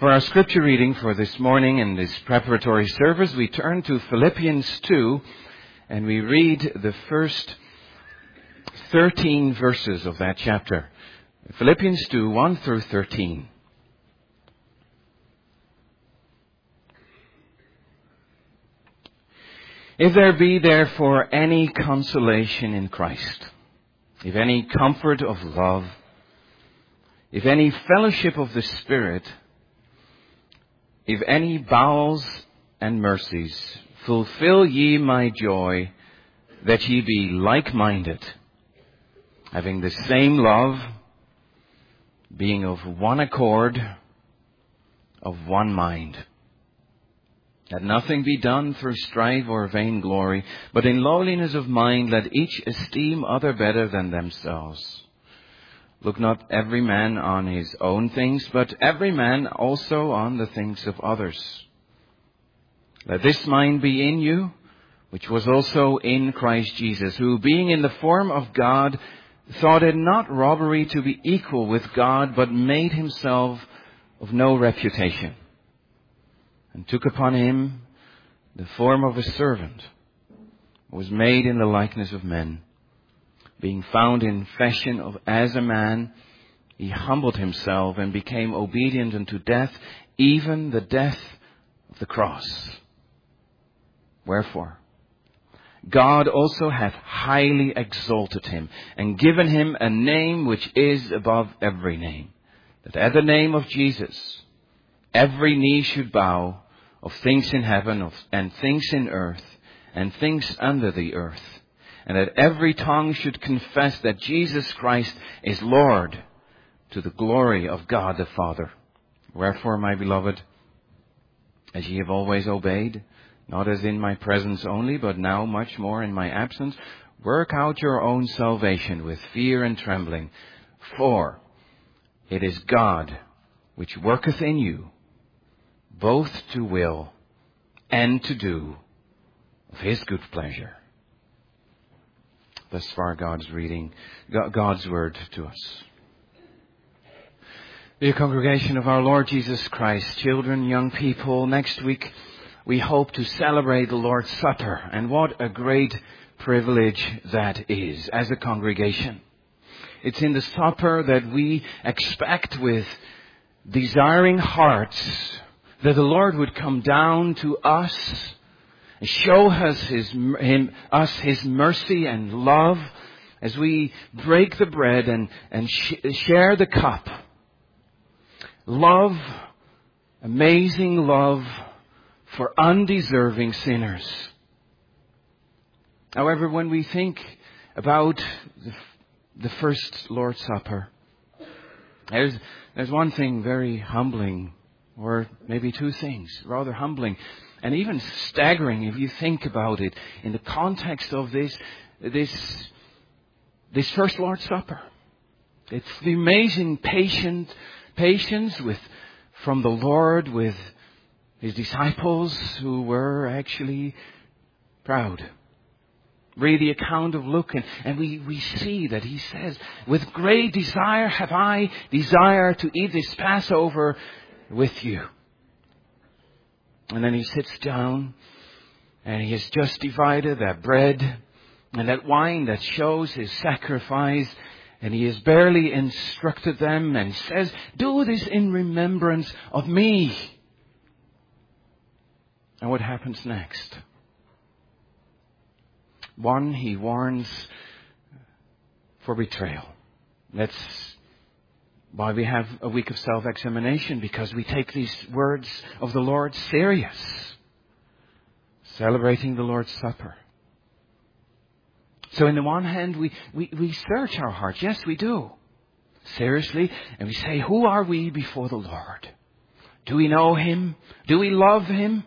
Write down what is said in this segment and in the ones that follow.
For our scripture reading for this morning in this preparatory service, we turn to Philippians 2 and we read the first 13 verses of that chapter. Philippians 2, 1 through 13. If there be therefore any consolation in Christ, if any comfort of love, if any fellowship of the Spirit, if any bowels and mercies, fulfill ye my joy, that ye be like-minded, having the same love, being of one accord, of one mind. Let nothing be done through strife or vainglory, but in lowliness of mind let each esteem other better than themselves. Look not every man on his own things, but every man also on the things of others. Let this mind be in you, which was also in Christ Jesus, who being in the form of God, thought it not robbery to be equal with God, but made himself of no reputation, and took upon him the form of a servant, was made in the likeness of men. Being found in fashion as a man, he humbled himself and became obedient unto death, even the death of the cross. Wherefore, God also hath highly exalted him, and given him a name which is above every name, that at the name of Jesus every knee should bow, of things in heaven and things in earth and things under the earth, and that every tongue should confess that Jesus Christ is Lord, to the glory of God the Father. Wherefore, my beloved, as ye have always obeyed, not as in my presence only, but now much more in my absence, work out your own salvation with fear and trembling. For it is God which worketh in you, both to will and to do of his good pleasure. Thus far God's reading, God's word to us. Dear congregation of our Lord Jesus Christ, children, young people, next week we hope to celebrate the Lord's Supper. And what a great privilege that is as a congregation. It's in the supper that we expect with desiring hearts that the Lord would come down to us, show us His mercy and love as we break the bread and share the cup. Love, amazing love for undeserving sinners. However, when we think about the first Lord's Supper, there's one thing very humbling, or maybe two things, rather humbling and even staggering if you think about it in the context of this first Lord's Supper. It's the amazing patience from the Lord with His disciples who were actually proud. Read the account of Luke and we see that he says, with great desire have I desired to eat this Passover with you. And then he sits down and he has just divided that bread and that wine that shows his sacrifice, and he has barely instructed them, and he says, do this in remembrance of me. And what happens next? One, he warns for betrayal. That's why we have a week of self-examination, because we take these words of the Lord serious. Celebrating the Lord's Supper. So in the one hand, we search our hearts. Yes, we do. Seriously. And we say, who are we before the Lord? Do we know Him? Do we love Him?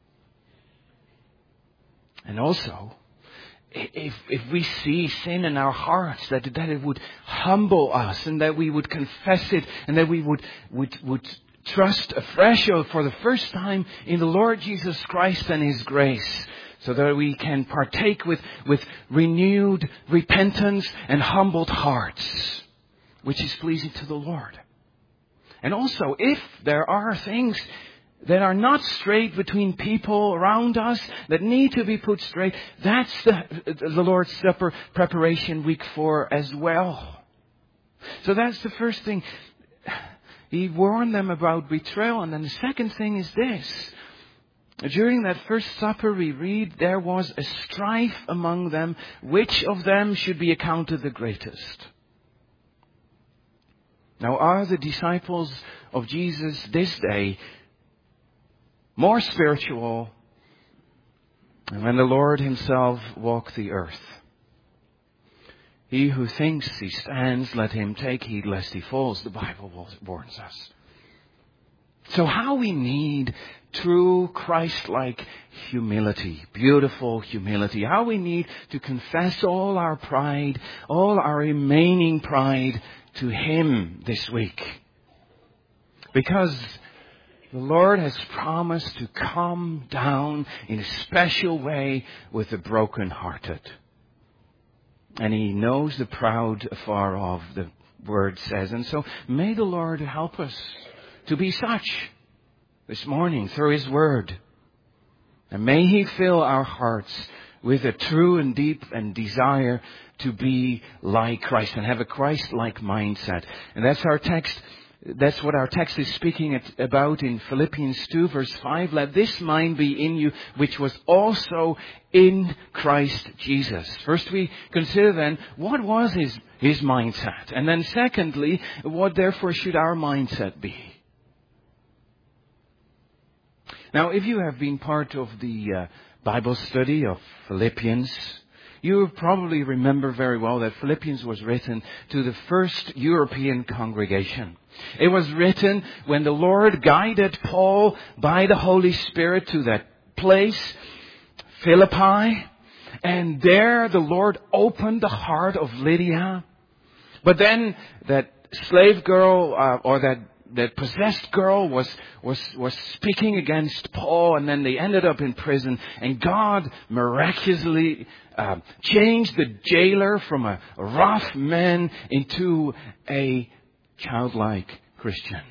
And also, if we see sin in our hearts, that it would humble us, and that we would confess it, and that we would trust afresh for the first time in the Lord Jesus Christ and His grace, so that we can partake with renewed repentance and humbled hearts, which is pleasing to the Lord. And also, if there are things that are not straight between people around us that need to be put straight, that's the Lord's Supper preparation week 4 as well. So that's the first thing. He warned them about betrayal. And then the second thing is this. During that first supper we read there was a strife among them, which of them should be accounted the greatest. Now, are the disciples of Jesus this day more spiritual than when the Lord himself walked the earth? He who thinks he stands, let him take heed lest he falls, the Bible warns us. So how we need true Christ-like humility, beautiful humility. How we need to confess all our pride, all our remaining pride to Him this week. Because the Lord has promised to come down in a special way with the brokenhearted. And He knows the proud afar off, the Word says. And so may the Lord help us to be such this morning through His Word. And may He fill our hearts with a true and deep and desire to be like Christ and have a Christ-like mindset. And that's our text. That's what our text is speaking about in Philippians 2 verse 5. Let this mind be in you, which was also in Christ Jesus. First we consider then, what was his mindset? And then secondly, what therefore should our mindset be? Now, if you have been part of the Bible study of Philippians, you probably remember very well that Philippians was written to the first European congregation. It was written when the Lord guided Paul by the Holy Spirit to that place, Philippi, and there the Lord opened the heart of Lydia. But then that slave girl or that possessed girl was speaking against Paul, and then they ended up in prison. And God miraculously changed the jailer from a rough man into a childlike Christian.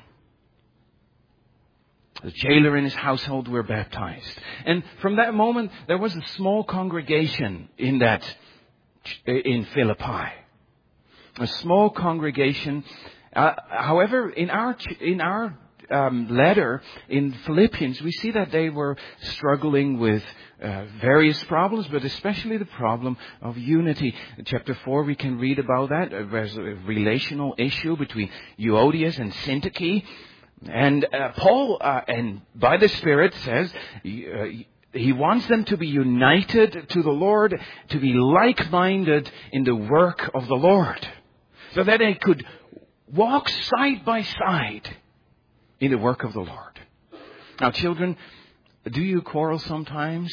The jailer and his household were baptized. And from that moment, there was a small congregation in Philippi. A small congregation. However, in our letter in Philippians, we see that they were struggling with various problems, but especially the problem of unity. In chapter 4, we can read about that. There's a relational issue between Euodias and Syntyche. And Paul, and by the Spirit, says he wants them to be united to the Lord, to be like-minded in the work of the Lord, so that they could walk side by side in the work of the Lord. Now, children, do you quarrel sometimes?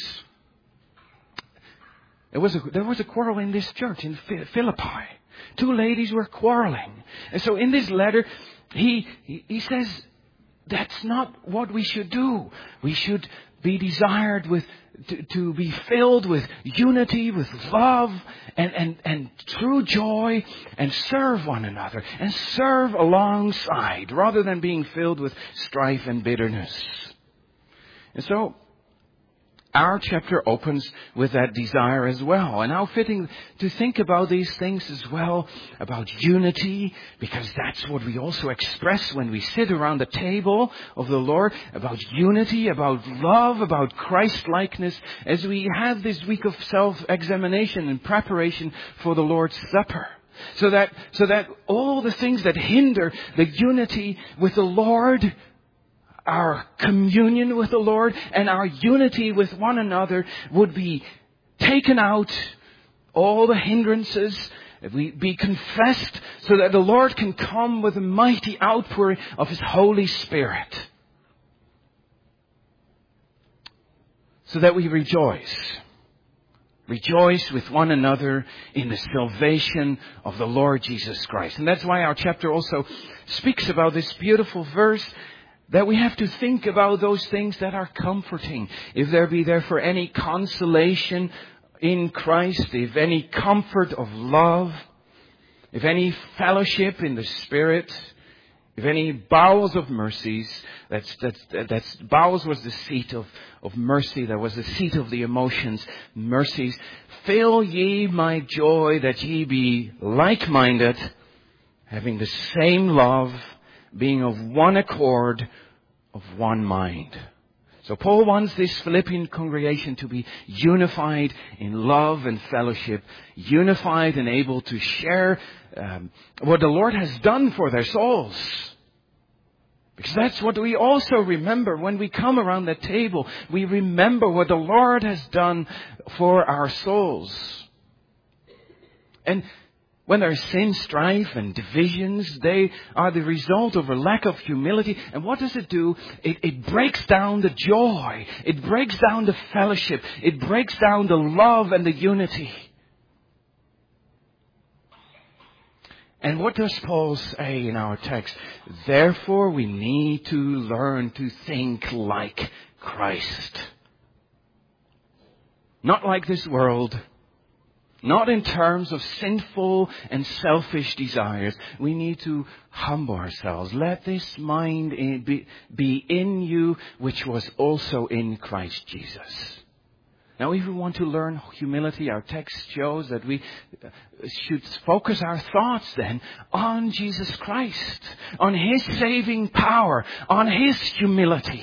There was a quarrel in this church in Philippi. Two ladies were quarreling. And so in this letter, he says that's not what we should do. We should be desired to be filled with unity, with love, and true joy, and serve one another, and serve alongside, rather than being filled with strife and bitterness. And so, our chapter opens with that desire as well. And how fitting to think about these things as well, about unity, because that's what we also express when we sit around the table of the Lord, about unity, about love, about Christ-likeness, as we have this week of self-examination and preparation for the Lord's Supper. So that all the things that hinder the unity with the Lord, our communion with the Lord and our unity with one another, would be taken out. All the hindrances be confessed, so that the Lord can come with a mighty outpouring of His Holy Spirit. So that we rejoice. Rejoice with one another in the salvation of the Lord Jesus Christ. And that's why our chapter also speaks about this beautiful verse, that we have to think about those things that are comforting. If there be therefore any consolation in Christ, if any comfort of love, if any fellowship in the Spirit, if any bowels of mercies, bowels was the seat of mercy, that was the seat of the emotions, mercies. Fill ye my joy that ye be like-minded, having the same love, being of one accord, of one mind. So Paul wants this Philippian congregation to be unified in love and fellowship, unified and able to share what the Lord has done for their souls. Because that's what we also remember when we come around the table. We remember what the Lord has done for our souls. And when there is sin, strife, and divisions, they are the result of a lack of humility. And what does it do? It breaks down the joy. It breaks down the fellowship. It breaks down the love and the unity. And what does Paul say in our text? Therefore, we need to learn to think like Christ. Not like this world. Not in terms of sinful and selfish desires. We need to humble ourselves. Let this mind be in you, which was also in Christ Jesus. Now, if we want to learn humility, our text shows that we should focus our thoughts then on Jesus Christ, on His saving power, on His humility.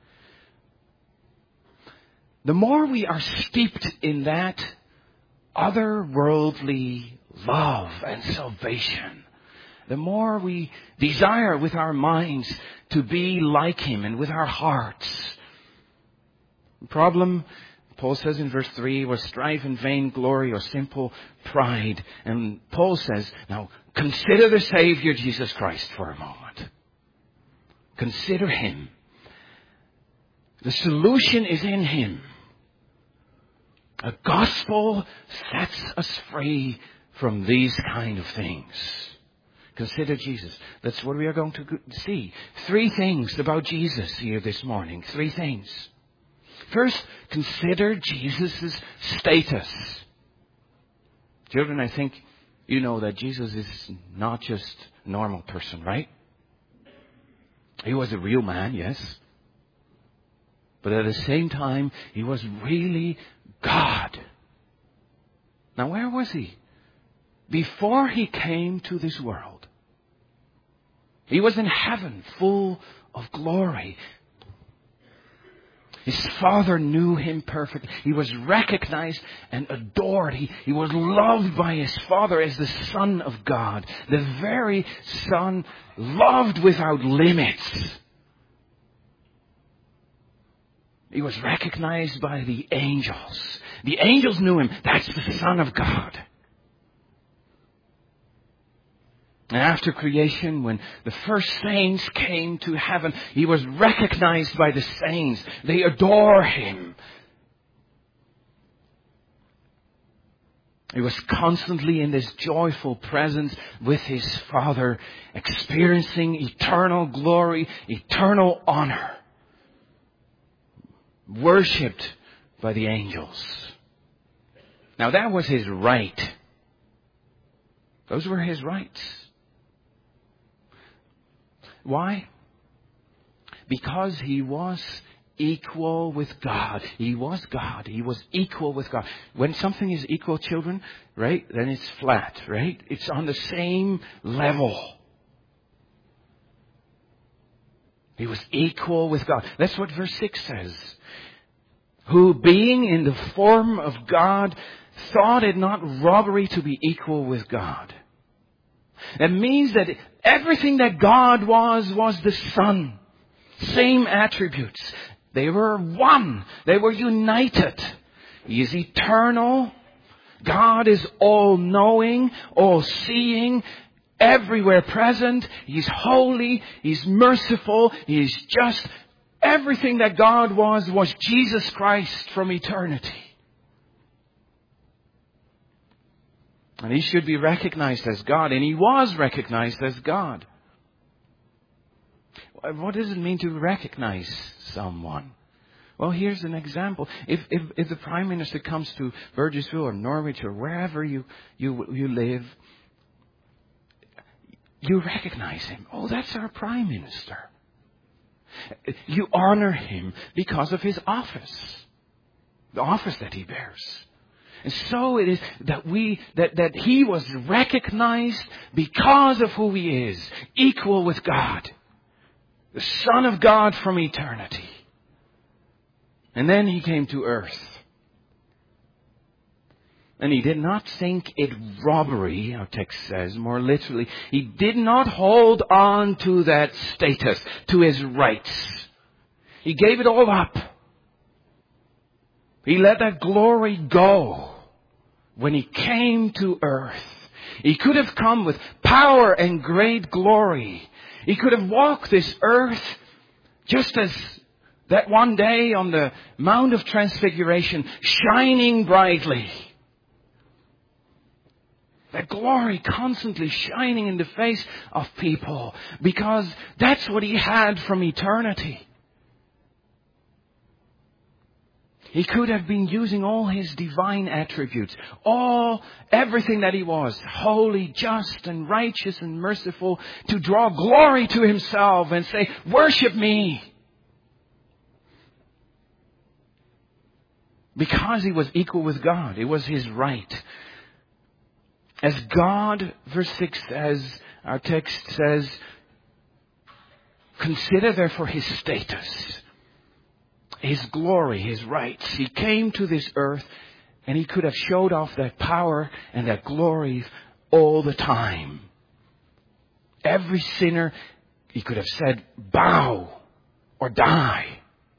The more we are steeped in that otherworldly love and salvation, the more we desire with our minds to be like Him and with our hearts. The problem, Paul says in verse 3, was strife and vainglory or simple pride. And Paul says, now consider the Savior Jesus Christ for a moment. Consider Him. The solution is in Him. A gospel sets us free from these kind of things. Consider Jesus. That's what we are going to see. 3 things about Jesus here this morning. 3 things. First, consider Jesus' status. Children, I think you know that Jesus is not just a normal person, right? He was a real man, yes. But at the same time, He was really God. Now, where was He? Before He came to this world, He was in heaven, full of glory. His Father knew Him perfectly. He was recognized and adored. He was loved by His Father as the Son of God. The very Son, loved without limits. He was recognized by the angels. The angels knew Him. That's the Son of God. And after creation, when the first saints came to heaven, He was recognized by the saints. They adore Him. He was constantly in this joyful presence with His Father, experiencing eternal glory, eternal honor. Worshipped by the angels. Now that was His right. Those were His rights. Why? Because He was equal with God. He was God. He was equal with God. When something is equal, children, right, then it's flat, right? It's on the same level. He was equal with God. That's what verse 6 says. Who, being in the form of God, thought it not robbery to be equal with God. That means that everything that God was the Son. Same attributes. They were one. They were united. He is eternal. God is all-knowing, all-seeing, everywhere present. He's holy. He's merciful. He's just. Everything that God was Jesus Christ from eternity. And He should be recognized as God. And He was recognized as God. What does it mean to recognize someone? Well, here's an example. If the Prime Minister comes to Burgessville or Norwich or wherever you live, You recognize him. Oh, that's our Prime Minister. You honor him because of his office. The office that he bears. And so it is that that he was recognized because of who he is. Equal with God. The Son of God from eternity. And then he came to earth. And he did not think it robbery, our text says, more literally. He did not hold on to that status, to his rights. He gave it all up. He let that glory go when he came to earth. He could have come with power and great glory. He could have walked this earth just as that one day on the Mount of Transfiguration, shining brightly. That glory constantly shining in the face of people. Because that's what he had from eternity. He could have been using all his divine attributes. Everything that he was. Holy, just and righteous and merciful. To draw glory to himself and say, worship me. Because he was equal with God. It was his right. As God, verse 6 says, our text says, consider therefore his status, his glory, his rights. He came to this earth and he could have showed off that power and that glory all the time. Every sinner, he could have said, bow or die.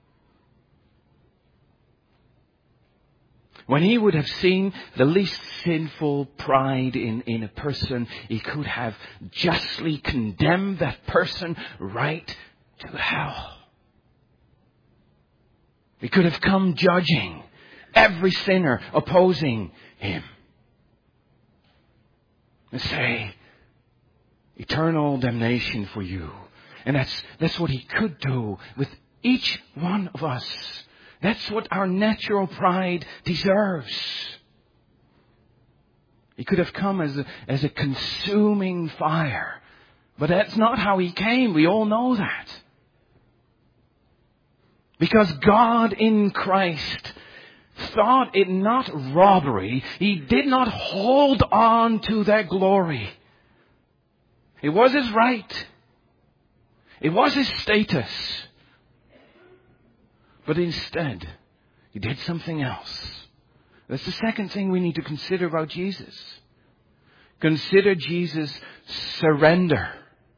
When he would have seen the least sinful pride in a person, he could have justly condemned that person right to hell. He could have come judging every sinner opposing him. And say, eternal damnation for you. And that's what he could do with each one of us. That's what our natural pride deserves. He could have come as a consuming fire. But that's not how he came. We all know that. Because God in Christ thought it not robbery. He did not hold on to that glory. It was his right. It was his status. But instead, he did something else. That's the second thing we need to consider about Jesus. Consider Jesus' surrender.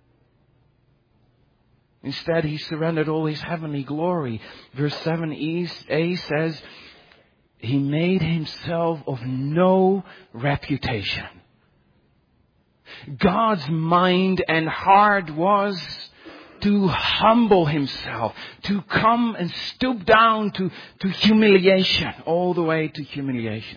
Instead, he surrendered all his heavenly glory. Verse 7a says, he made himself of no reputation. God's mind and heart was to humble himself, to come and stoop down to humiliation, all the way to humiliation.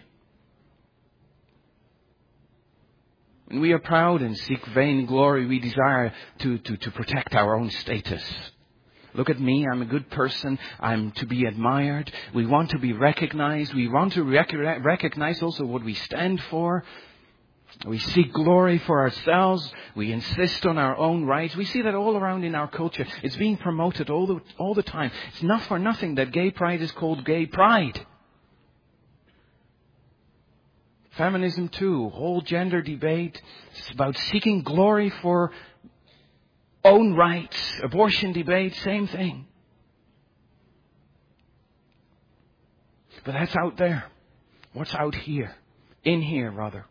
When we are proud and seek vain glory, we desire to protect our own status. Look at me, I'm a good person, I'm to be admired. We want to be recognized. We want to recognize also what we stand for. We seek glory for ourselves. We insist on our own rights. We see that all around in our culture. It's being promoted all the time. It's not for nothing that gay pride is called gay pride. Feminism too, whole gender debate. It's about seeking glory for own rights. Abortion debate, same thing. But that's out there. What's out here? In here, rather.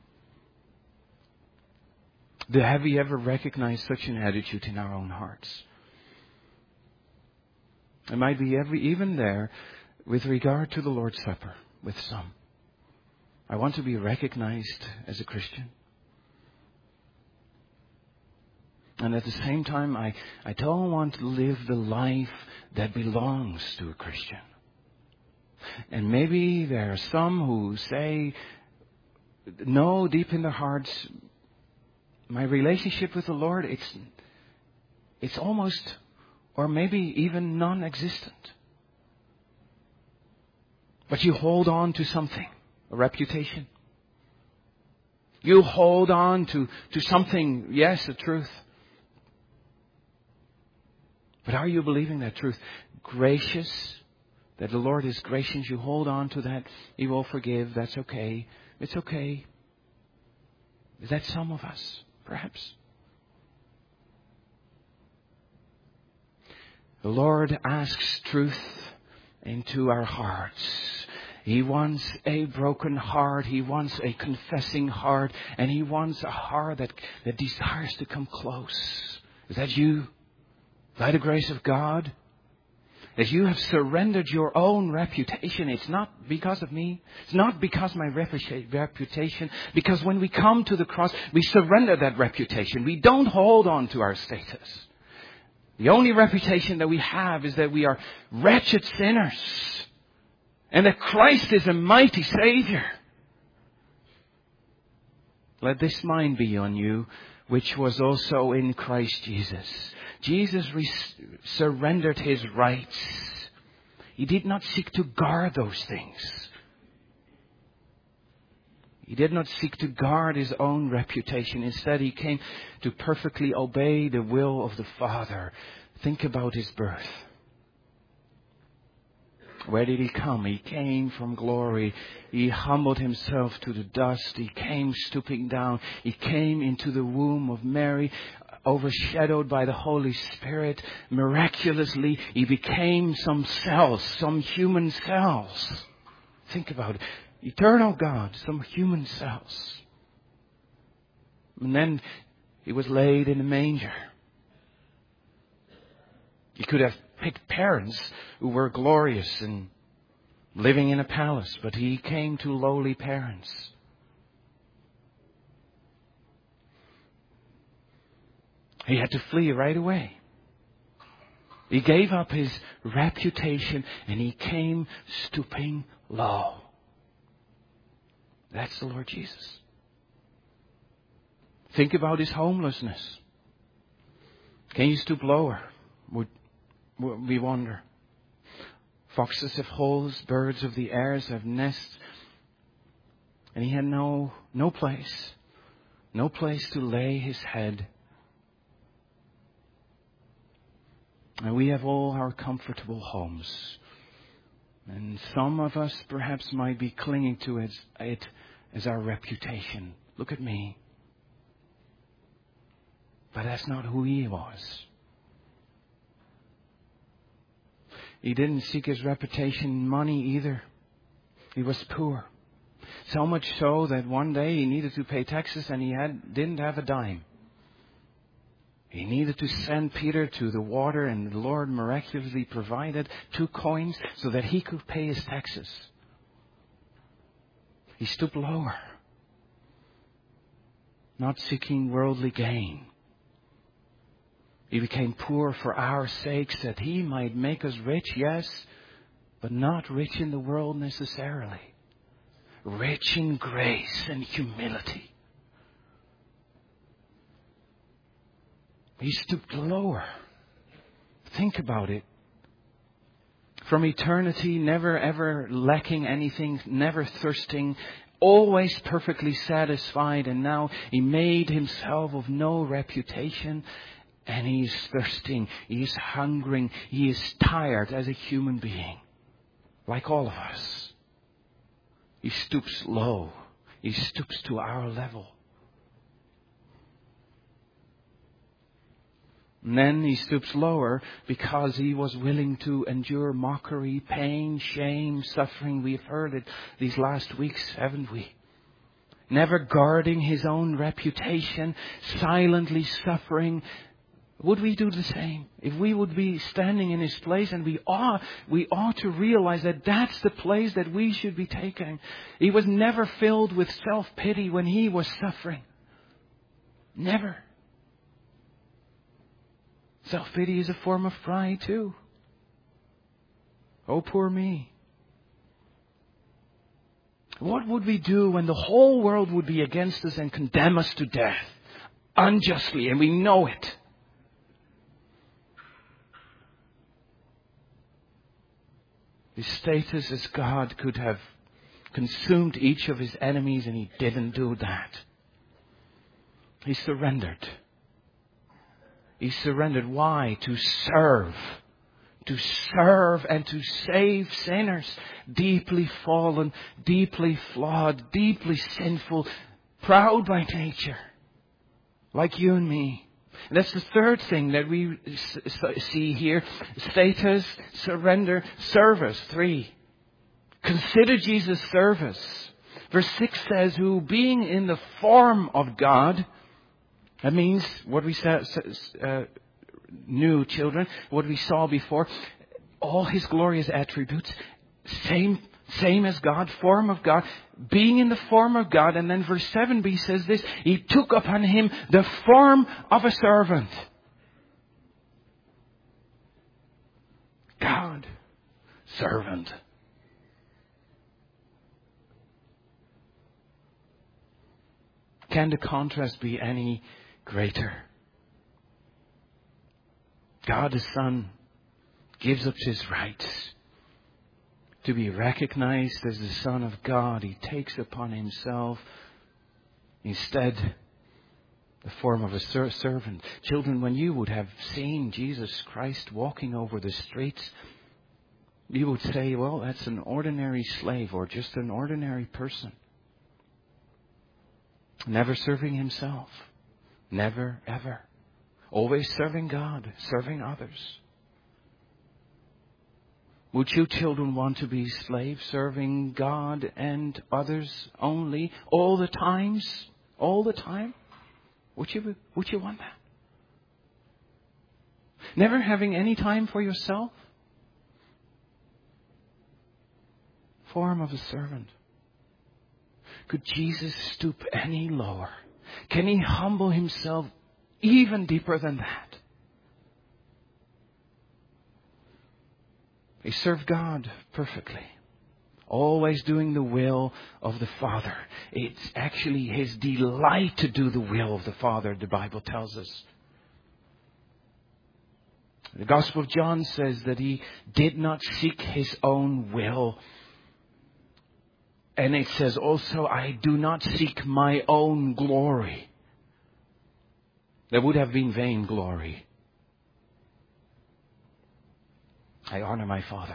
Have we ever recognized such an attitude in our own hearts? It might be even there with regard to the Lord's Supper with some. I want to be recognized as a Christian. And at the same time, I don't want to live the life that belongs to a Christian. And maybe there are some who say, no, deep in their hearts, my relationship with the Lord, it's almost, or maybe even non-existent. But you hold on to something, a reputation. You hold on to something, yes, the truth. But are you believing that truth? Gracious, that the Lord is gracious. You hold on to that. He will forgive. That's okay. It's okay. Is that some of us, perhaps? The Lord asks truth into our hearts. He wants a broken heart. He wants a confessing heart. And He wants a heart that desires to come close. Is that you? By the grace of God? As you have surrendered your own reputation. It's not because of me. It's not because of my reputation. Because when we come to the cross, we surrender that reputation. We don't hold on to our status. The only reputation that we have is that we are wretched sinners. And that Christ is a mighty Savior. Let this mind be on you, which was also in Christ Jesus. Jesus surrendered His rights. He did not seek to guard those things. He did not seek to guard His own reputation. Instead, He came to perfectly obey the will of the Father. Think about His birth. Where did He come? He came from glory. He humbled Himself to the dust. He came stooping down. He came into the womb of Mary, overshadowed by the Holy Spirit. Miraculously, He became some cells, some human cells. Think about it. Eternal God, some human cells. And then He was laid in a manger. He could have picked parents who were glorious and living in a palace, but He came to lowly parents. He had to flee right away. He gave up His reputation and He came stooping low. That's the Lord Jesus. Think about His homelessness. Can you stoop lower? We wonder. Foxes have holes, birds of the air have nests. And He had no place to lay His head. And we have all our comfortable homes. And some of us perhaps might be clinging to it as our reputation. Look at me. But that's not who He was. He didn't seek His reputation in money either. He was poor. So much so that one day He needed to pay taxes and He didn't have a dime. He needed to send Peter to the water, and the Lord miraculously provided 2 coins so that he could pay his taxes. He stooped lower, not seeking worldly gain. He became poor for our sakes, that He might make us rich, yes, but not rich in the world necessarily. Rich in grace and humility. He stooped lower. Think about it. From eternity, never ever lacking anything, never thirsting, always perfectly satisfied. And now He made Himself of no reputation. And He is thirsting. He is hungering. He is tired as a human being. Like all of us. He stoops low. He stoops to our level. And then He stoops lower because He was willing to endure mockery, pain, shame, suffering. We've heard it these last weeks, haven't we? Never guarding His own reputation, silently suffering. Would we do the same? If we would be standing in His place, and we ought to realize that that's the place that we should be taking. He was never filled with self-pity when He was suffering. Never. Self-pity is a form of pride too. Oh, poor me. What would we do when the whole world would be against us and condemn us to death? Unjustly, and we know it. His status as God could have consumed each of His enemies, and He didn't do that. He surrendered. He surrendered. Why? To serve. To serve and to save sinners. Deeply fallen, deeply flawed, deeply sinful, proud by nature. Like you and me. And that's the third thing that we see here. Status, surrender, service. 3. Consider Jesus' service. Verse 6 says, who being in the form of God, that means what we knew, children, what we saw before, all His glorious attributes, same as God, form of God, being in the form of God. And then verse 7b says this, He took upon Him the form of a servant. God, servant. Can the contrast be any greater? God the Son gives up His rights to be recognized as the Son of God. He takes upon Himself instead the form of a servant. Children, when you would have seen Jesus Christ walking over the streets, you would say, well, that's an ordinary slave or just an ordinary person. Never serving himself. Never, ever. Always serving God, serving others. Would you children want to be slaves, serving God and others only, all the times? All the time? Would you want that? Never having any time for yourself? Form of a servant. Could Jesus stoop any lower? Can He humble Himself even deeper than that? He served God perfectly. Always doing the will of the Father. It's actually His delight to do the will of the Father, the Bible tells us. The Gospel of John says that He did not seek His own will. And it says also, I do not seek my own glory. That would have been vain glory. I honor my Father.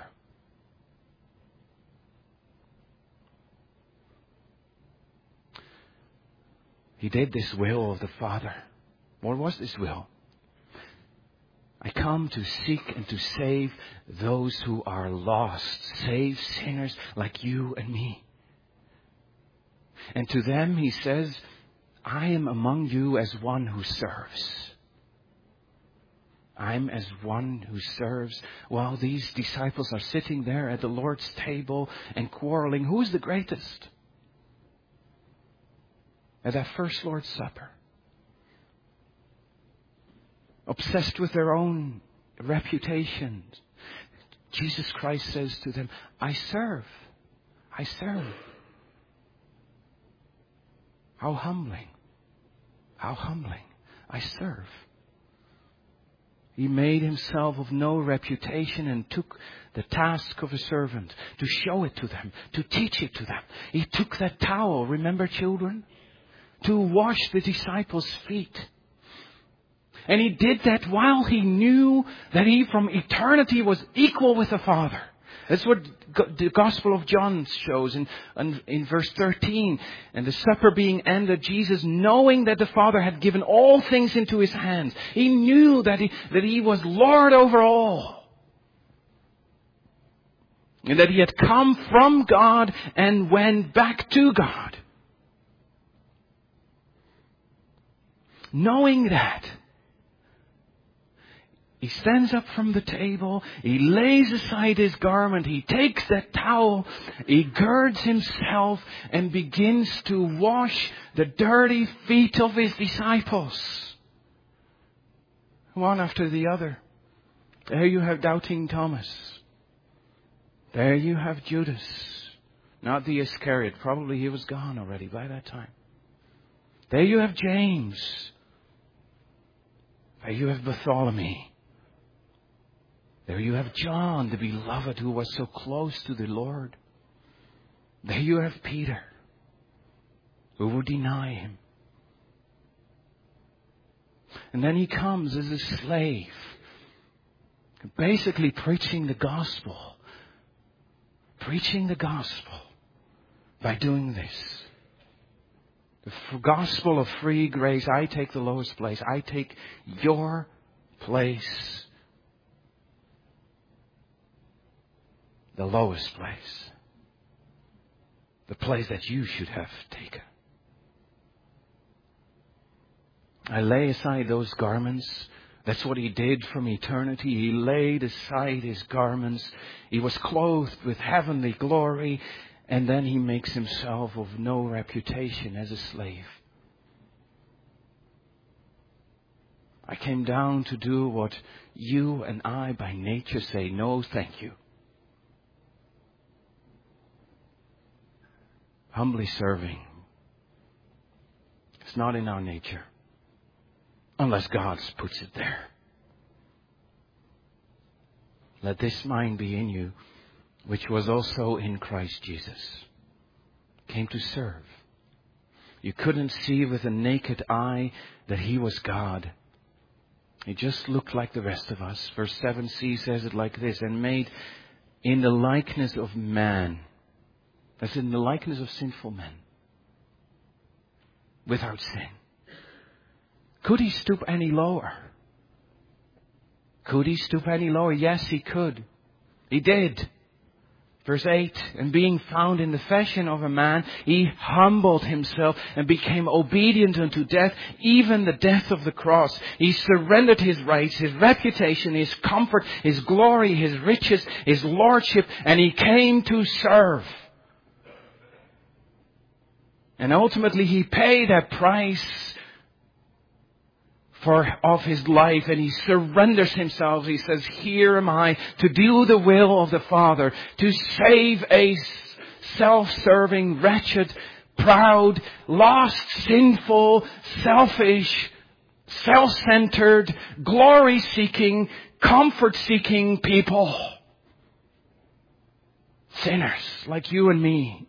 He did this will of the Father. What was this will? I come to seek and to save those who are lost. Save sinners like you and me. And to them He says, I am among you as one who serves. I'm as one who serves. While these disciples are sitting there at the Lord's table and quarreling, who is the greatest? At that first Lord's Supper. Obsessed with their own reputations. Jesus Christ says to them, I serve. I serve. How humbling. How humbling. I serve. He made Himself of no reputation and took the task of a servant to show it to them, to teach it to them. He took that towel, remember children, to wash the disciples' feet. And He did that while He knew that He from eternity was equal with the Father. That's what the Gospel of John shows in verse 13. And the supper being ended, Jesus, knowing that the Father had given all things into His hands, He knew that he was Lord over all. And that He had come from God and went back to God. Knowing that, He stands up from the table, He lays aside His garment, He takes that towel, He girds Himself and begins to wash the dirty feet of His disciples. One after the other. There you have doubting Thomas. There you have Judas. Not the Iscariot. Probably he was gone already by that time. There you have James. There you have Bartholomew. There you have John, the beloved, who was so close to the Lord. There you have Peter, who would deny Him. And then he comes as a slave, basically preaching the gospel. Preaching the gospel by doing this. The gospel of free grace. I take the lowest place. I take your place. The lowest place. The place that you should have taken. I lay aside those garments. That's what he did from eternity. He laid aside his garments. He was clothed with heavenly glory. And then he makes himself of no reputation as a slave. I came down to do what you and I by nature say, no, thank you. Humbly serving. It's not in our nature. Unless God puts it there. Let this mind be in you, which was also in Christ Jesus. Came to serve. You couldn't see with a naked eye that he was God. He just looked like the rest of us. Verse 7c says it like this, and made in the likeness of man. That's in the likeness of sinful men. Without sin. Could he stoop any lower? Could he stoop any lower? Yes, he could. He did. Verse 8, and being found in the fashion of a man, he humbled himself and became obedient unto death, even the death of the cross. He surrendered his rights, his reputation, his comfort, his glory, his riches, his lordship, and he came to serve. And ultimately he paid a price of his life, and he surrenders himself. He says, here am I to do the will of the Father, to save a self-serving, wretched, proud, lost, sinful, selfish, self-centered, glory-seeking, comfort-seeking people. Sinners like you and me,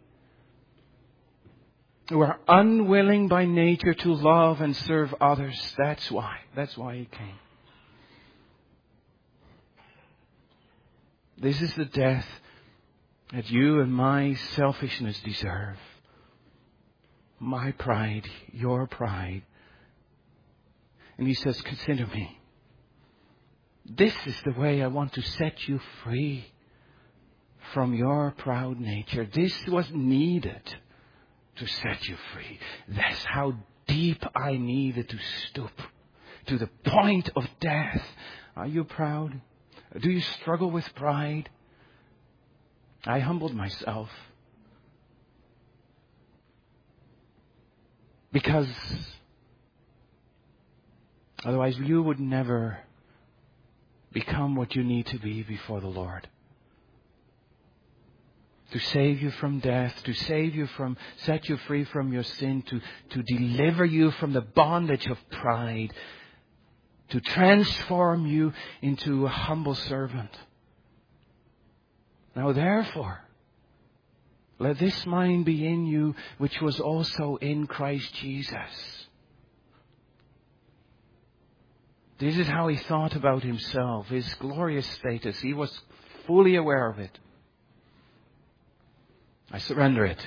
who are unwilling by nature to love and serve others. That's why he came. This is the death that you and my selfishness deserve. My pride, your pride. And he says, consider me. This is the way I want to set you free from your proud nature. This was needed to set you free. That's how deep I needed to stoop to the point of death. Are you proud? Do you struggle with pride? I humbled myself. Because otherwise you would never become what you need to be before the Lord. To save you from death, to set you free from your sin, to deliver you from the bondage of pride, to transform you into a humble servant. Now therefore, let this mind be in you, which was also in Christ Jesus. This is how he thought about himself, his glorious status. He was fully aware of it. I surrender it.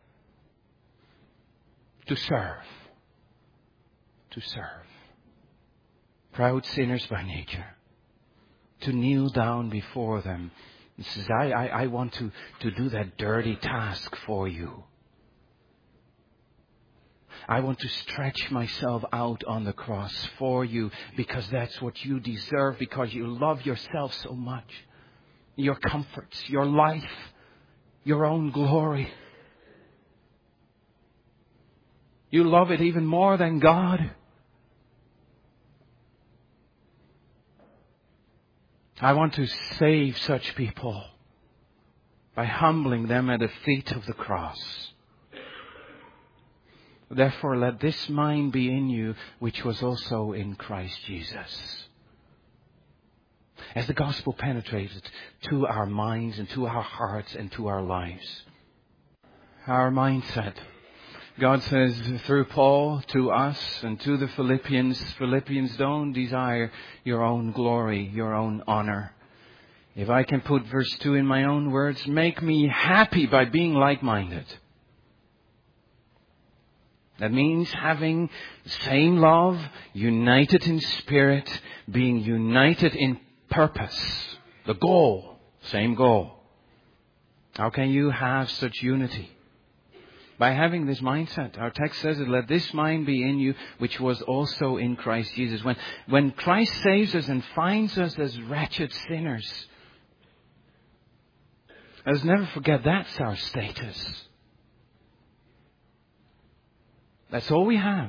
To serve. To serve. Proud sinners by nature. To kneel down before them. He says, I want to do that dirty task for you. I want to stretch myself out on the cross for you because that's what you deserve, because you love yourself so much. Your comforts, your life, your own glory. You love it even more than God. I want to save such people by humbling them at the feet of the cross. Therefore, let this mind be in you, which was also in Christ Jesus. As the gospel penetrated to our minds and to our hearts and to our lives, our mindset God says through Paul to us and to the Philippians, don't desire your own glory, your own honor. If I can put verse 2 in my own words, make me happy by being like-minded. That means having the same love, united in spirit, being united in purpose. The goal, same goal. How can you have such unity? By having this mindset. Our text says it, let this mind be in you, which was also in Christ Jesus. When Christ saves us and finds us as wretched sinners, let's never forget that's our status. That's all we have.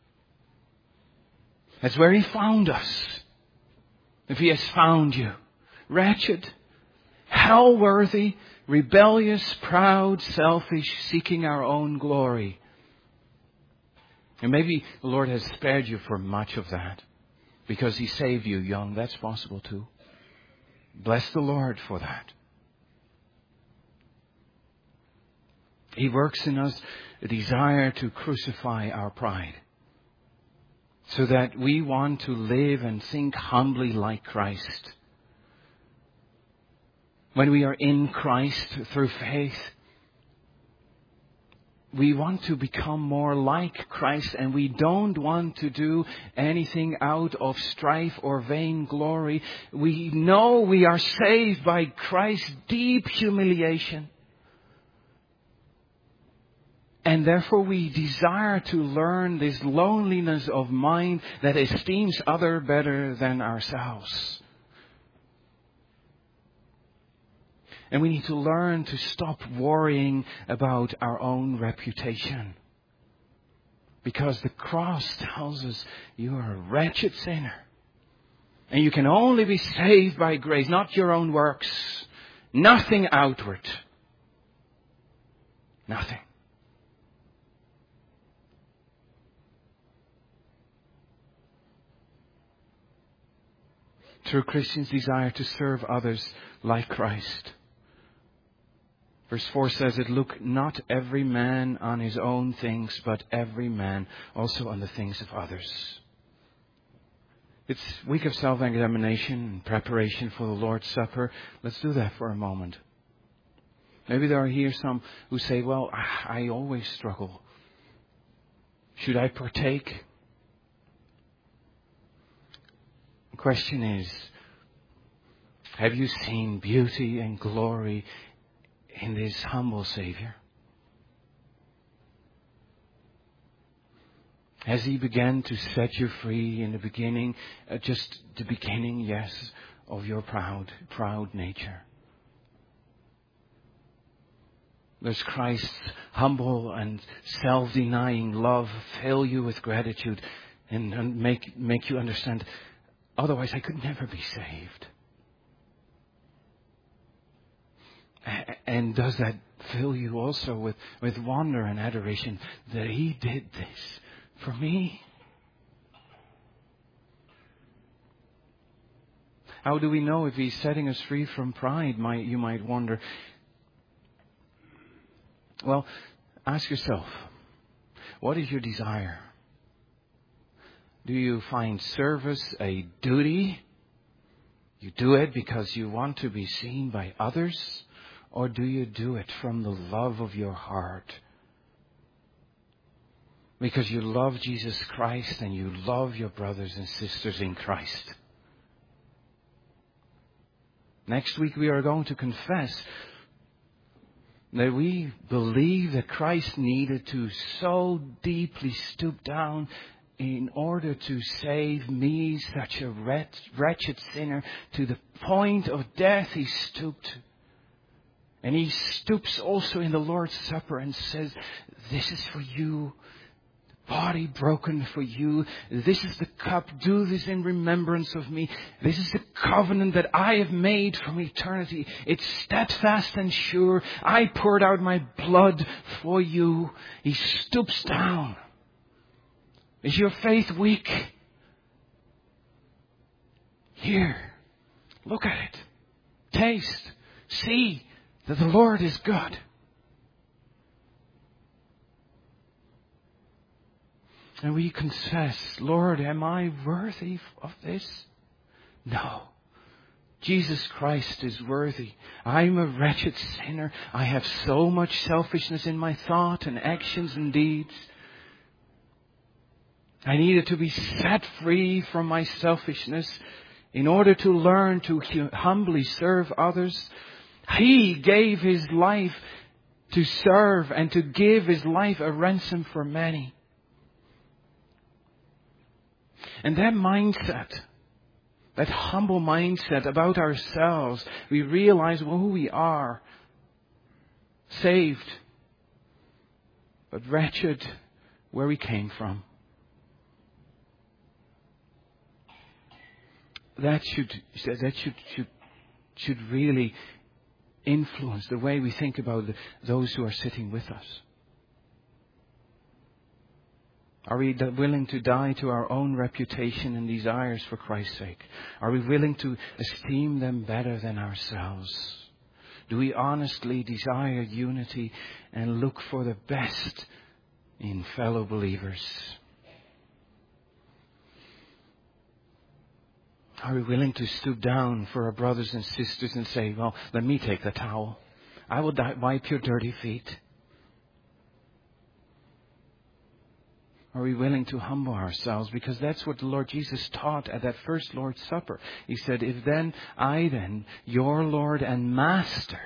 That's where He found us. If He has found you, wretched, hell-worthy, rebellious, proud, selfish, seeking our own glory. And maybe the Lord has spared you for much of that because He saved you young. That's possible too. Bless the Lord for that. He works in us a desire to crucify our pride so that we want to live and think humbly like Christ. When we are in Christ through faith, we want to become more like Christ, and we don't want to do anything out of strife or vain glory. We know we are saved by Christ's deep humiliation. And therefore we desire to learn this loneliness of mind that esteems other better than ourselves. And we need to learn to stop worrying about our own reputation. Because the cross tells us you are a wretched sinner. And you can only be saved by grace, not your own works. Nothing outward. Nothing. True Christians desire to serve others like Christ. Verse 4 says it, look not every man on his own things, but every man also on the things of others. It's week of self-examination and preparation for the Lord's Supper. Let's do that for a moment. Maybe there are here some who say, well, I always struggle. Should I partake? The question is, have you seen beauty and glory in this humble Savior? Has He begun to set you free in the beginning, just the beginning, yes, of your proud nature? Does Christ's humble and self-denying love fill you with gratitude and make you understand, otherwise I could never be saved? And does that fill you also with wonder and adoration that He did this for me? How do we know if He's setting us free from pride? You might wonder. Well, ask yourself, what is your desire? Do you find service a duty? You do it because you want to be seen by others? Or do you do it from the love of your heart? Because you love Jesus Christ and you love your brothers and sisters in Christ. Next week we are going to confess that we believe that Christ needed to so deeply stoop down in order to save me, such a wretched sinner, to the point of death He stooped. And He stoops also in the Lord's Supper and says, this is for you, the body broken for you. This is the cup. Do this in remembrance of me. This is the covenant that I have made from eternity. It's steadfast and sure. I poured out my blood for you. He stoops down. Is your faith weak? Here, look at it. Taste, see that the Lord is good. And we confess, Lord, am I worthy of this? No. Jesus Christ is worthy. I'm a wretched sinner. I have so much selfishness in my thought and actions and deeds. I needed to be set free from my selfishness in order to learn to humbly serve others. He gave His life to serve and to give His life a ransom for many. And that mindset, that humble mindset about ourselves, we realize who we are. Saved, but wretched where we came from. That should really influence the way we think about those who are sitting with us. Are we willing to die to our own reputation and desires for Christ's sake? Are we willing to esteem them better than ourselves? Do we honestly desire unity and look for the best in fellow believers? Are we willing to stoop down for our brothers and sisters and say, well, let me take the towel. I will wipe your dirty feet. Are we willing to humble ourselves? Because that's what the Lord Jesus taught at that first Lord's Supper. He said, if then I, your Lord and Master,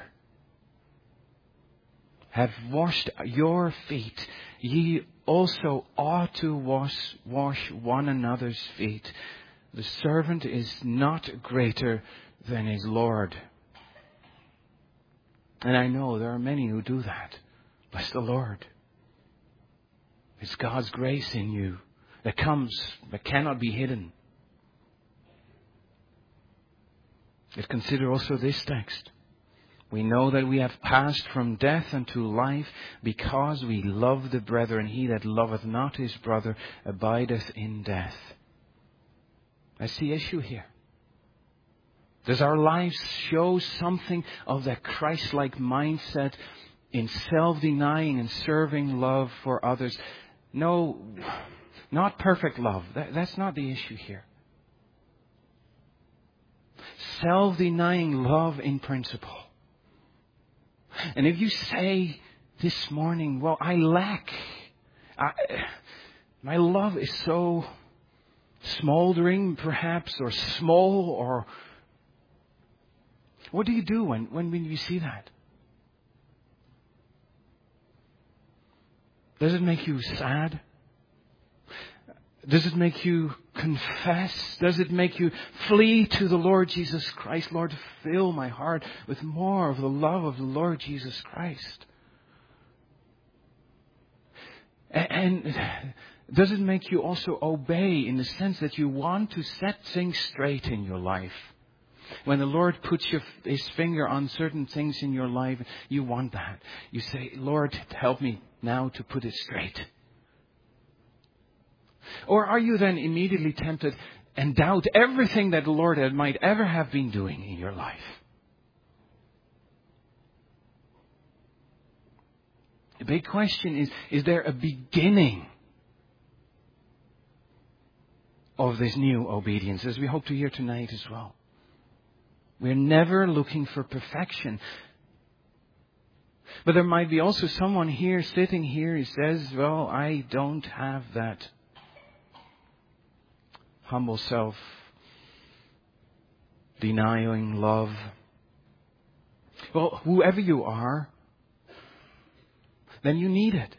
have washed your feet, ye also ought to wash one another's feet. The servant is not greater than his Lord. And I know there are many who do that. Bless the Lord. It's God's grace in you that comes, that cannot be hidden. Let's consider also this text. We know that we have passed from death unto life because we love the brethren. He that loveth not his brother abideth in death. That's the issue here. Does our lives show something of that Christ-like mindset in self-denying and serving love for others? No, not perfect love. That's not the issue here. Self-denying love in principle. And if you say this morning, well, I lack. My love is so smoldering, perhaps, or small, or what do you do when you see that? Does it make you sad? Does it make you confess? Does it make you flee to the Lord Jesus Christ? Lord, fill my heart with more of the love of the Lord Jesus Christ. And does it make you also obey in the sense that you want to set things straight in your life? When the Lord puts His finger on certain things in your life, you want that. You say, Lord, help me now to put it straight. Or are you then immediately tempted and doubt everything that the Lord might ever have been doing in your life? The big question is there a beginning of this new obedience, as we hope to hear tonight as well? We're never looking for perfection. But there might be also someone here, sitting here, who says, well, I don't have that humble self-denying love. Well, whoever you are, then you need it.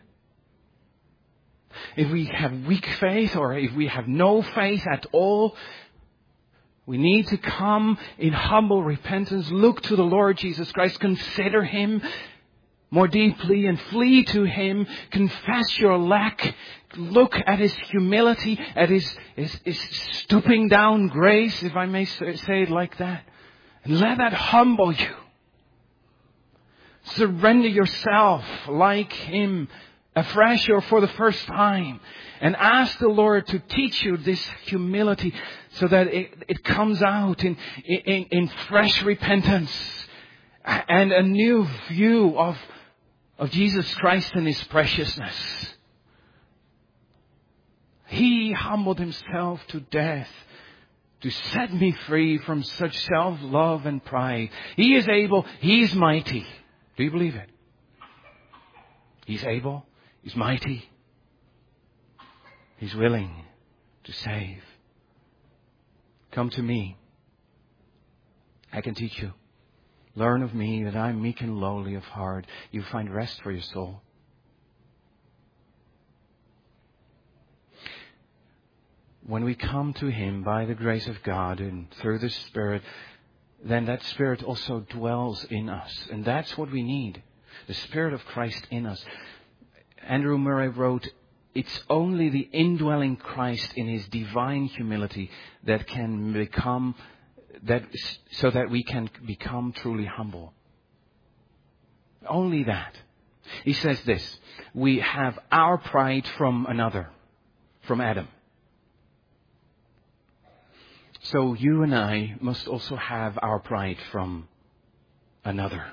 If we have weak faith or if we have no faith at all, we need to come in humble repentance, look to the Lord Jesus Christ, consider Him more deeply and flee to Him, confess your lack, look at His humility, at His stooping down grace, if I may say it like that, and let that humble you. Surrender yourself like Him afresh or for the first time, and ask the Lord to teach you this humility so that it comes out in fresh repentance and a new view of Jesus Christ and His preciousness. He humbled himself to death to set me free from such self-love and pride. He is able. He is mighty. Do you believe it? He's able. He's mighty. He's willing to save. Come to me. I can teach you. Learn of me that I am meek and lowly of heart. You find rest for your soul. When we come to Him by the grace of God and through the Spirit, then that Spirit also dwells in us. And that's what we need. The Spirit of Christ in us. Andrew Murray wrote, it's only the indwelling Christ in His divine humility that can become, so that we can become truly humble. Only that. He says this, we have our pride from another, from Adam. So you and I must also have our pride from another.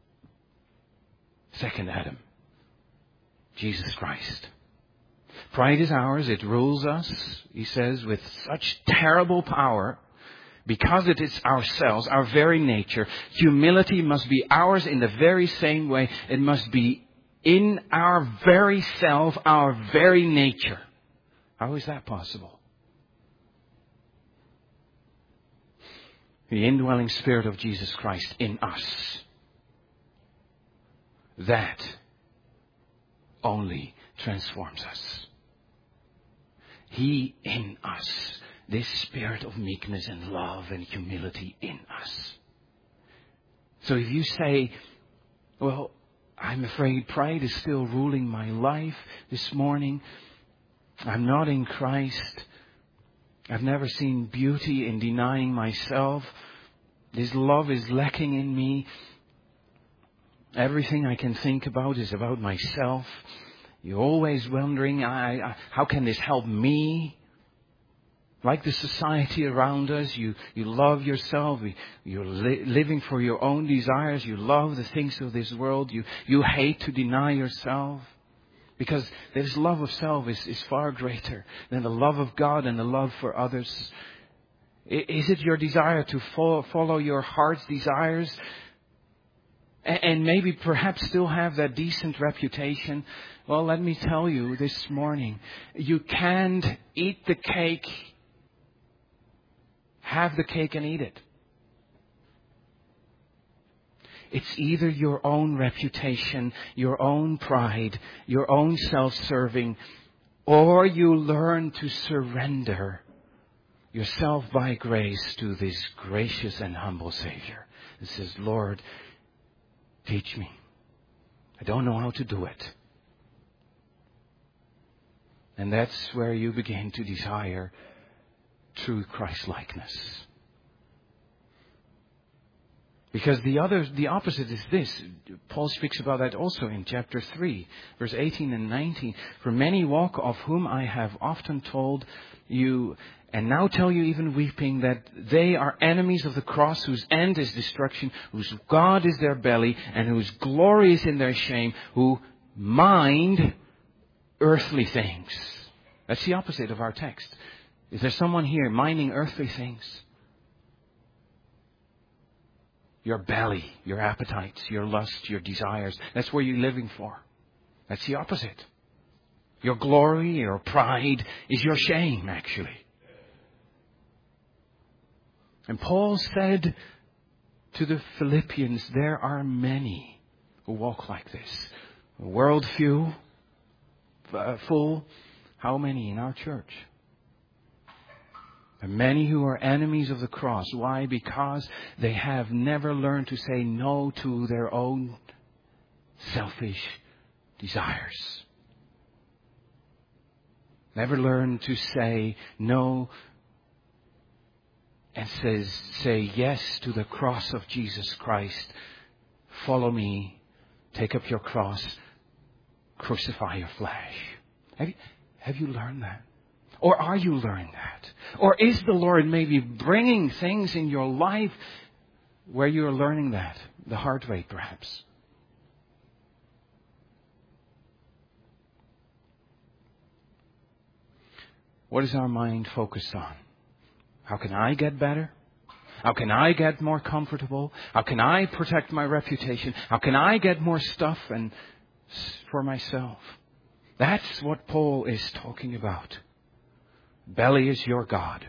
Second Adam. Jesus Christ. Pride is ours. It rules us, he says, with such terrible power. Because it is ourselves, our very nature. Humility must be ours in the very same way. It must be in our very self, our very nature. How is that possible? The indwelling Spirit of Jesus Christ in us. That only transforms us. He in us. This spirit of meekness and love and humility in us. So if you say, well, I'm afraid pride is still ruling my life this morning. I'm not in Christ. I've never seen beauty in denying myself. This love is lacking in me. Everything I can think about is about myself. You're always wondering, how can this help me? Like the society around us, you love yourself. You're living for your own desires. You love the things of this world. You hate to deny yourself. Because this love of self is far greater than the love of God and the love for others. Is it your desire to follow your heart's desires? And maybe perhaps still have that decent reputation? Well, let me tell you this morning, you can't eat the cake, have the cake and eat it. It's either your own reputation, your own pride, your own self-serving, or you learn to surrender yourself by grace to this gracious and humble Savior. It says, Lord, teach me. I don't know how to do it. And that's where you begin to desire true Christ-likeness. Because the opposite is this. Paul speaks about that also in chapter 3, verse 18 and 19. For many walk, of whom I have often told you, and now tell you even weeping, that they are enemies of the cross, whose end is destruction, whose God is their belly, and whose glory is in their shame, who mind earthly things. That's the opposite of our text. Is there someone here minding earthly things? Your belly, your appetites, your lust, your desires. That's where you're living for. That's the opposite. Your glory, your pride is your shame, actually. And Paul said to the Philippians, there are many who walk like this. The world few, full. How many in our church? There are many who are enemies of the cross. Why? Because they have never learned to say no to their own selfish desires. Never learned to say no and say yes to the cross of Jesus Christ. Follow me. Take up your cross. Crucify your flesh. Have you learned that? Or are you learning that? Or is the Lord maybe bringing things in your life where you are learning that? The hard way, perhaps. What is our mind focused on? How can I get better? How can I get more comfortable? How can I protect my reputation? How can I get more stuff and for myself? That's what Paul is talking about. Belly is your God.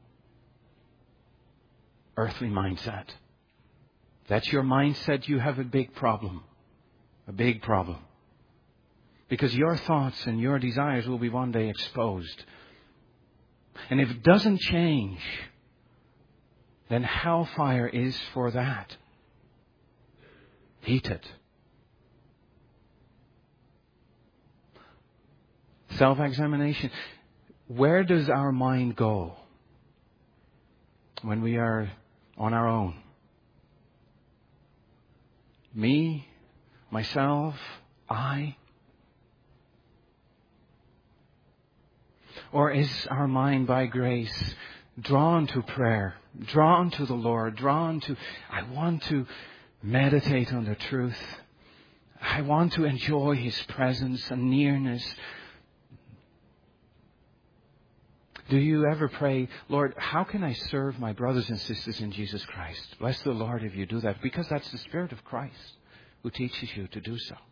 Earthly mindset. That's your mindset, you have a big problem. A big problem. Because your thoughts and your desires will be one day exposed. And if it doesn't change, then hellfire is for that. Heated. Self-examination. Where does our mind go when we are on our own? Me, myself, I? Or is our mind by grace drawn to prayer, drawn to the Lord, drawn to, I want to meditate on the truth. I want to enjoy His presence and nearness. Do you ever pray, Lord, how can I serve my brothers and sisters in Jesus Christ? Bless the Lord if you do that, because that's the Spirit of Christ who teaches you to do so.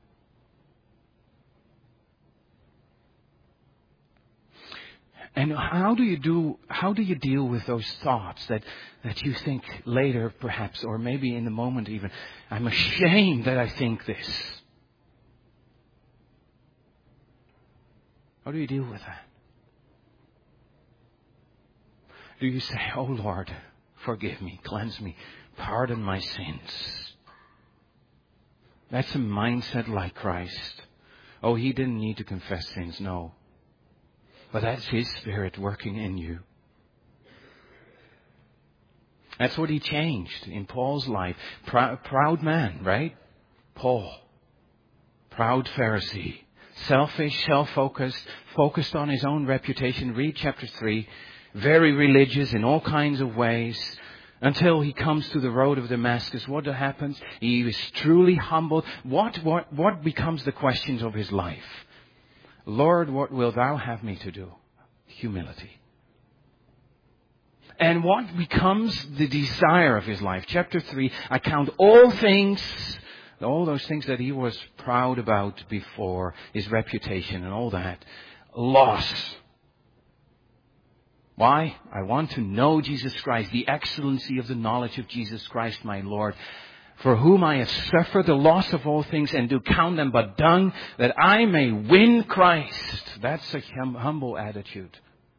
And how do you deal with those thoughts that you think later perhaps, or maybe in the moment even, I'm ashamed that I think this? How do you deal with that? Do you say, oh Lord, forgive me, cleanse me, pardon my sins? That's a mindset like Christ. Oh, He didn't need to confess sins, no. But that's His Spirit working in you. That's what He changed in Paul's life. Proud man, right? Paul. Proud Pharisee. Selfish, self-focused, focused on his own reputation. Read chapter 3. Very religious in all kinds of ways. Until he comes to the road of Damascus. What happens? He is truly humbled. What becomes the questions of his life? Lord, what wilt thou have me to do? Humility. And what becomes the desire of his life? Chapter 3, I count all those things that he was proud about before, his reputation and all that, loss. Why? I want to know Jesus Christ, the excellency of the knowledge of Jesus Christ, my Lord, for whom I have suffered the loss of all things and do count them but dung, that I may win Christ. That's a humble attitude.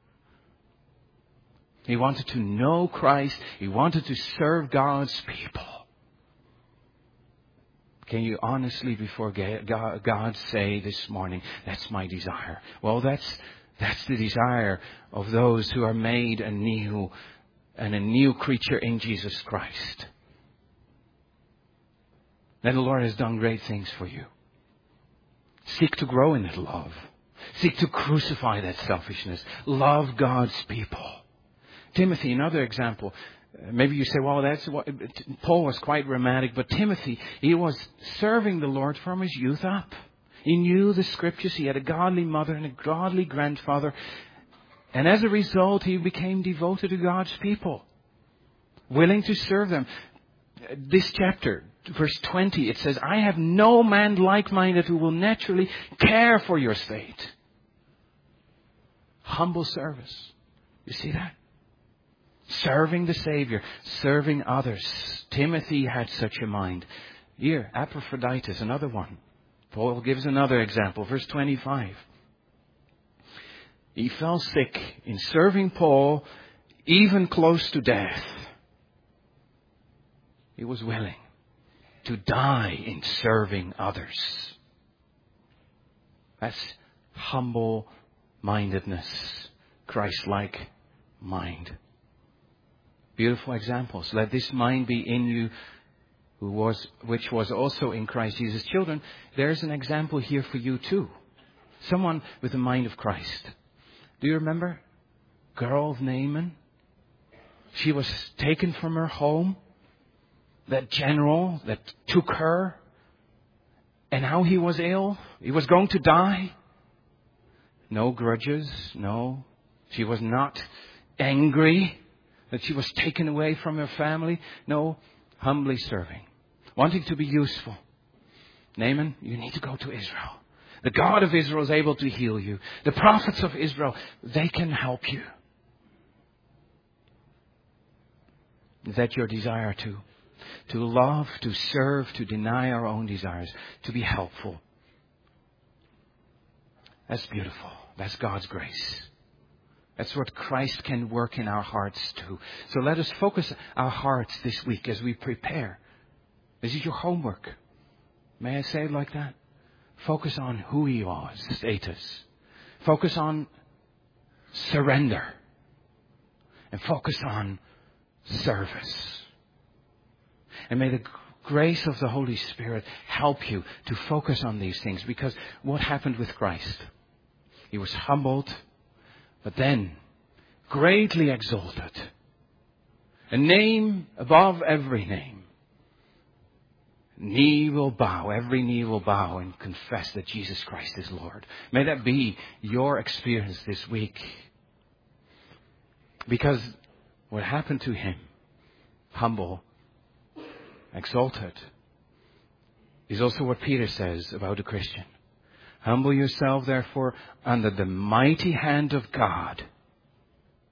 He wanted to know Christ. He wanted to serve God's people. Can you honestly before God say this morning, that's my desire? Well, that's the desire of those who are made anew and a new creature in Jesus Christ. Then the Lord has done great things for you. Seek to grow in that love. Seek to crucify that selfishness. Love God's people. Timothy, another example. Maybe you say, well, that's what Paul was quite romantic, but Timothy, he was serving the Lord from his youth up. He knew the scriptures. He had a godly mother and a godly grandfather. And as a result, he became devoted to God's people. Willing to serve them. This chapter, verse 20, it says, I have no man like-minded who will naturally care for your state. Humble service. You see that? Serving the Savior, serving others. Timothy had such a mind. Here, Epaphroditus, another one. Paul gives another example, verse 25. He fell sick in serving Paul, even close to death. He was willing to die in serving others. That's humble mindedness, Christ-like mind. Beautiful examples. Let this mind be in you, which was also in Christ Jesus. Children, there's an example here for you too. Someone with the mind of Christ. Do you remember? Girl of Naaman. She was taken from her home. That general that took her. And how he was ill. He was going to die. No grudges. No. She was not angry that she was taken away from her family. No, humbly serving, wanting to be useful. Naaman, you need to go to Israel. The God of Israel is able to heal you. The prophets of Israel, they can help you. Is that your desire too? To love, to serve, to deny our own desires, to be helpful. That's beautiful. That's God's grace. That's what Christ can work in our hearts too. So let us focus our hearts this week as we prepare. This is your homework. May I say it like that? Focus on who He was, status. Focus on surrender. And focus on service. And may the grace of the Holy Spirit help you to focus on these things. Because what happened with Christ? He was humbled, but then greatly exalted. A name above every name. Every knee will bow and confess that Jesus Christ is Lord. May that be your experience this week. Because what happened to Him, humble, exalted, is also what Peter says about a Christian. Humble yourself, therefore, under the mighty hand of God,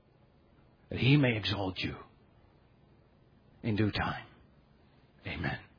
that He may exalt you in due time. Amen.